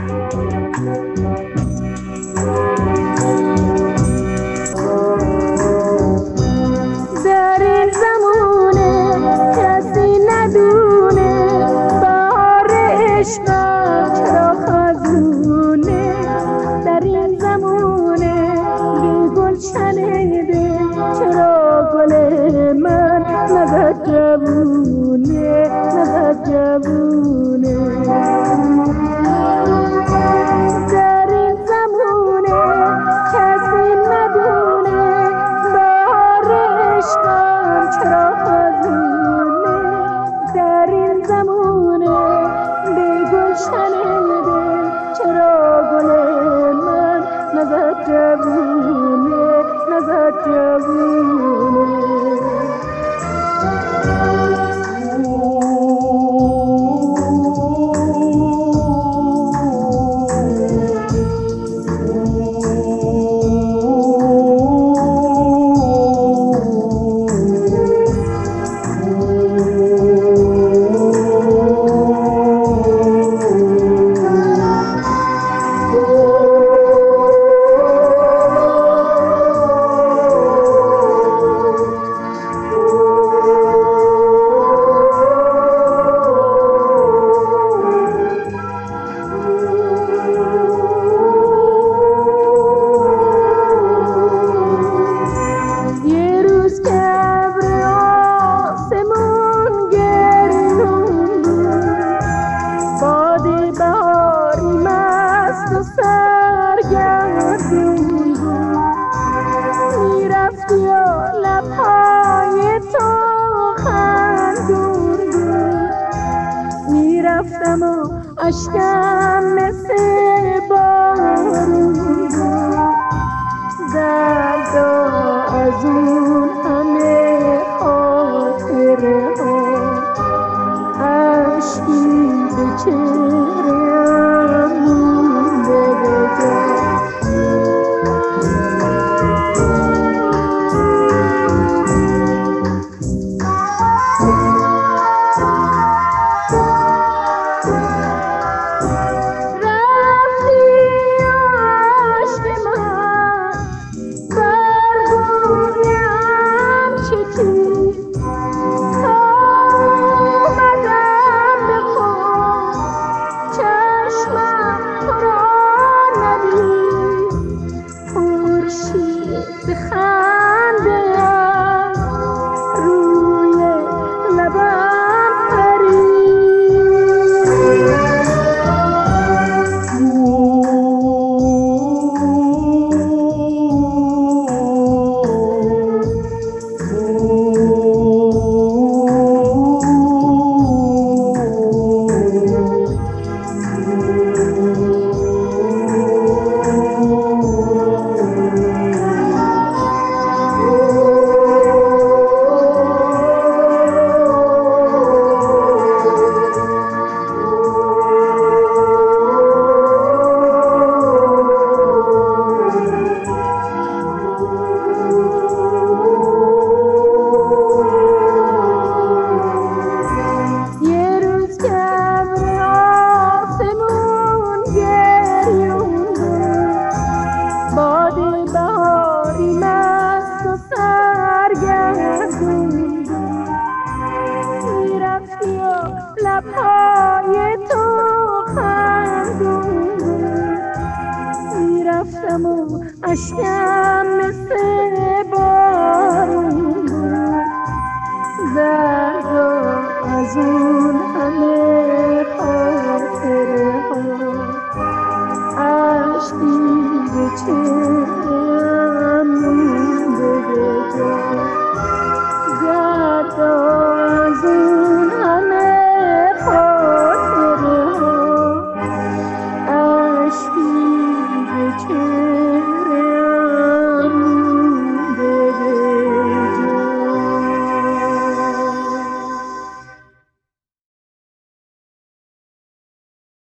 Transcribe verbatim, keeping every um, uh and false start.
در این زمونه کسی ندونه بهار عشقم چرا خزونه. در این زمونه بی گل شنیده چرا گل من نزد جوونه نزد جوونه. در این زمونه کسی ندونه بهار عشقم چرا خزونه. در این زمونه بی گل شنیده چرا گل من نزد جوونه نزد جوونه. میرفتی و لبهای تو خندون بود. میرفتم و اشکم مثل بارون بود. دردا از اون همه خاطره ها اشکی به چهره‌ام مونده به جا. لبهای تو خندون بود. میرفتم و اشکم مثل بارون بود. دردا از اون همه خاطره ها اشکی به چهره‌ام مونده به جا.